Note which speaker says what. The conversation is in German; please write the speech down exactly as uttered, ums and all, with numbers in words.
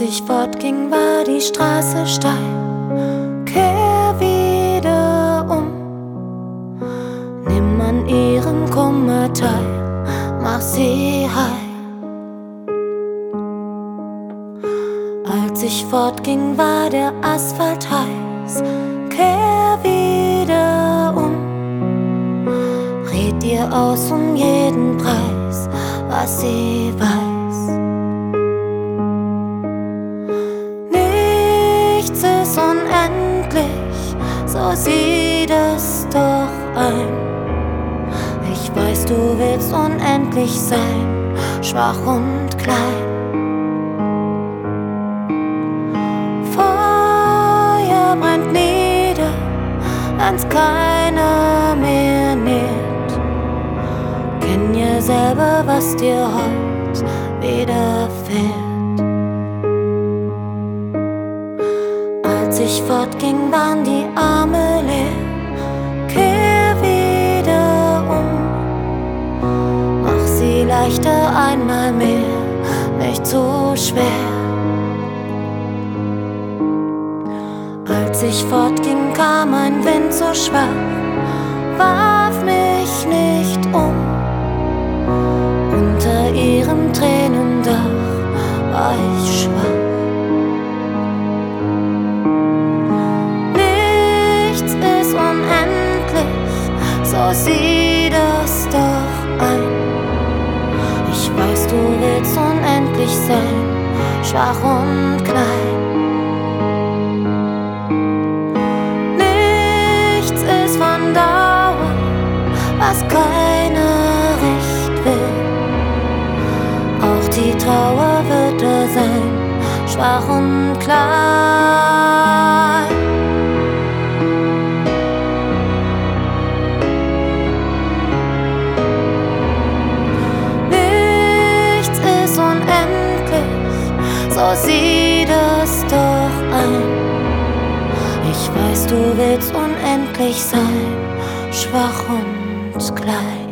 Speaker 1: ich fortging, war die Straße steil. Kehr wieder um, nimm an ihrem Kummer teil, mach sie heil. Als ich fortging, war der Asphalt heiß. Kehr wieder um, red ihr aus um jeden Preis, was sie weiß. Nichts ist unendlich, so sieh das doch ein. Ich weiß, du willst unendlich sein, schwach und klein. Feuer brennt nieder, wenn's keiner mehr nährt. Kenn ja selber, was dir heut widerfährt. Als ich fortging, waren die Arme leer. Kehr wieder um, mach sie leichter einmal mehr, nicht zu schwer. Als ich fortging, kam ein Wind so schwach, warf mich nicht um. Unter ihrem Tränendach war ich schwach. Nichts ist unendlich, so sieh das doch ein. Ich weiß, du willst unendlich sein, schwach und klein. Von Dauer, was keiner recht will. Auch die Trauer wird da sein, schwach und klein. Nichts ist unendlich, so sieh das doch ein. Ich weiß, du willst unendlich sein, schwach und klein.